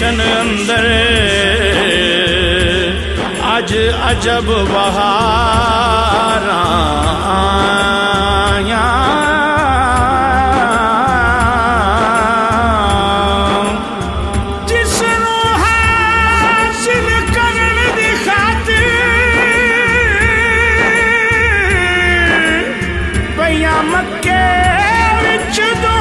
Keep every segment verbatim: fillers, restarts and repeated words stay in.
گلشن اندر اج عجب بہاراں آیاں جس نو حاصل کرن دی خاطر پیاں مکے وچ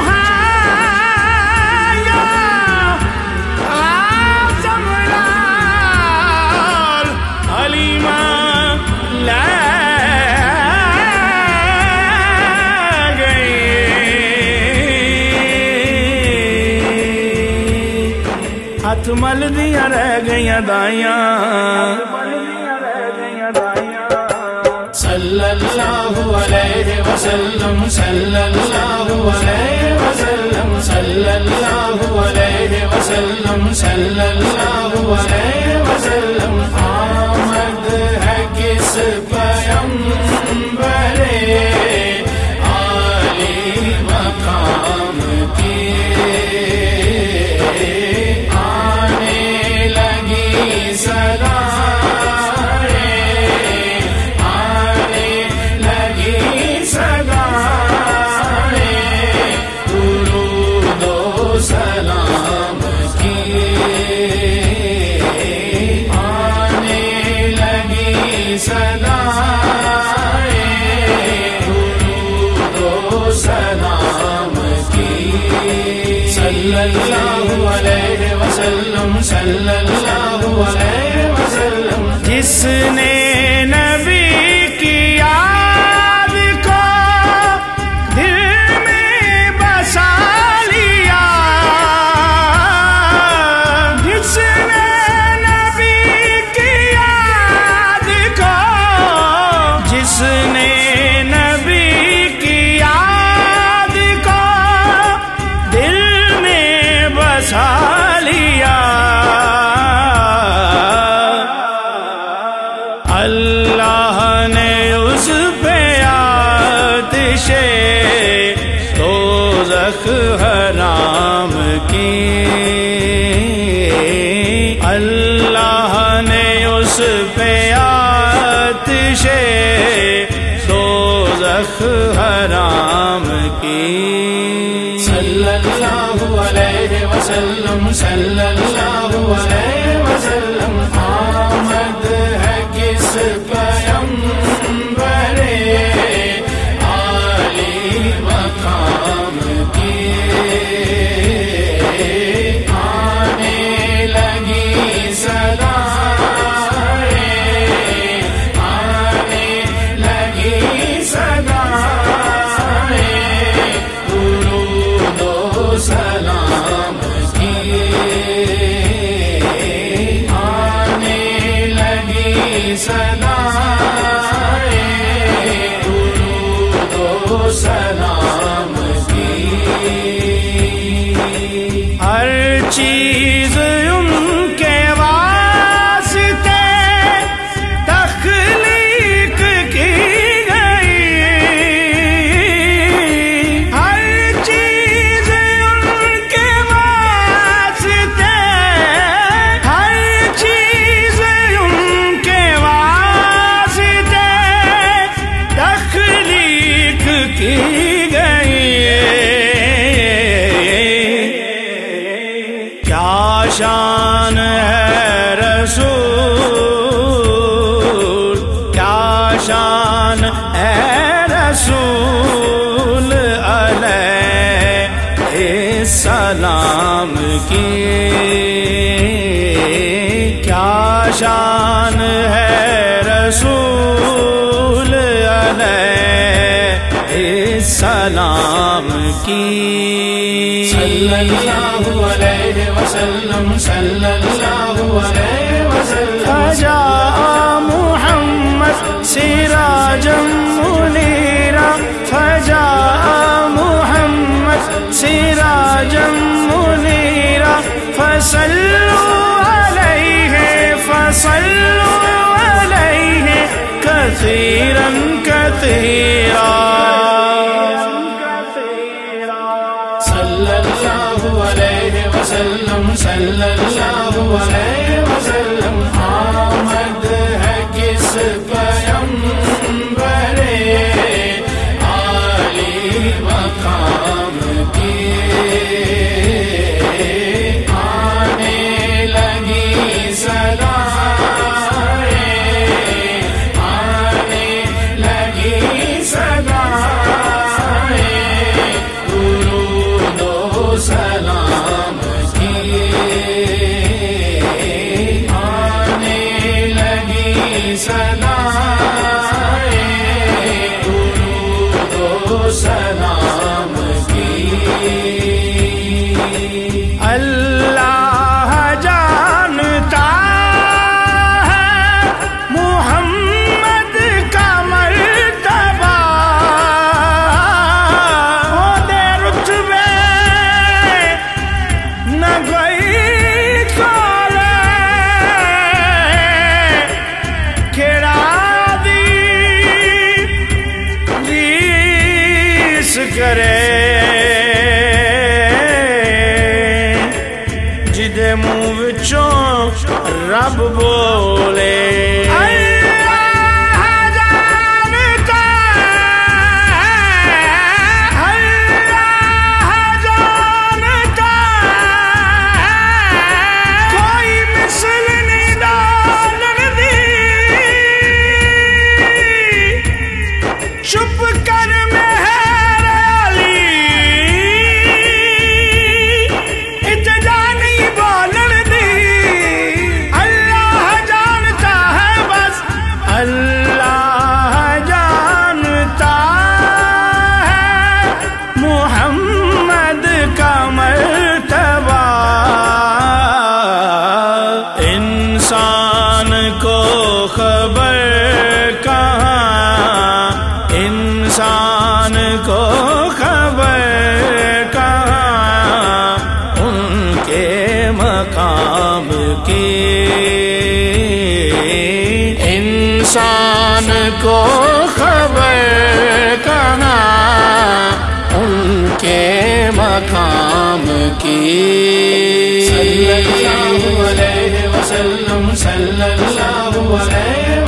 ہاتھ مل دیاں رہ گئیاں دائیاں صلی اللہ علیہ وسلم صلی اللہ علیہ وسلم صلی اللہ علیہ وسلم صلی اللہ علیہ وسلم آمد ہے کس پیغمبر عالی مقام کی صلی اللہ علیہ وسلم صلی اللہ علیہ وسلم جس نے نبی کی یاد کو دل میں بسا لیا جس نے نبی کی یاد کو جس نے اللہ نے اس پہ آتش دوزخ حرام کی اللہ نے اس پہ آتش دوزخ حرام کی صلی اللہ علیہ وسلم صلی اللہ علیہ وسلم آمد ہے کس پیغمبر عالی مقام کی آنے لگی صدائیں آنے لگی صدائیں درود و سلام کی آنے لگی صدائیں درود و سلام کی ہر چیز ان کے واسطے تخلیق کی گئی ہر چیز ان کے واسطے ہر چیز ان کے واسطے تخلیق کی گئی کیا شان ہے رسول کیا شان ہے رسول علیہ السلام کی کیا شان ہے رسول علیہ السلام کی صلی اللہ علیہ وسلم صلی اللہ علیہ وسلم فجاء محمد سراجا منیرا فجاء محمد سراجا منیرا فصلوا علیہ فصلوا علیہ کثیرا کثیرا صلی اللہ علیہ وسلم وسلم صلی اللہ علیہ وسلم آمد ہے کس پیغمبر عالی مقام کی آنے لگی صدائیں آنے لگی صدائیں درود و سلام کی آنے لگی صدائیں درود و سلام کی اللہ جانتا ہے محمد کا مرتبہ ہو دے رتبے نہ کوئی کھولے کھڑا دی ریس کرے جدے منہ وچوں رب بولے اللہ جانتا ہے اللہ جانتا ہے کوئی مثل نہیں ڈالن دی چپ کر مہر علی اتجا نہیں بولن دی اللہ جانتا ہے بس اللہ جانتا ہے محمد کا مرتبہ انسان کو خبر کہاں انسان کو خبر کہاں ان کے مقام کی انسان کو خبر کہاں ان کے مقام کی صلی اللہ علیہ وسلم صلی اللہ علیہ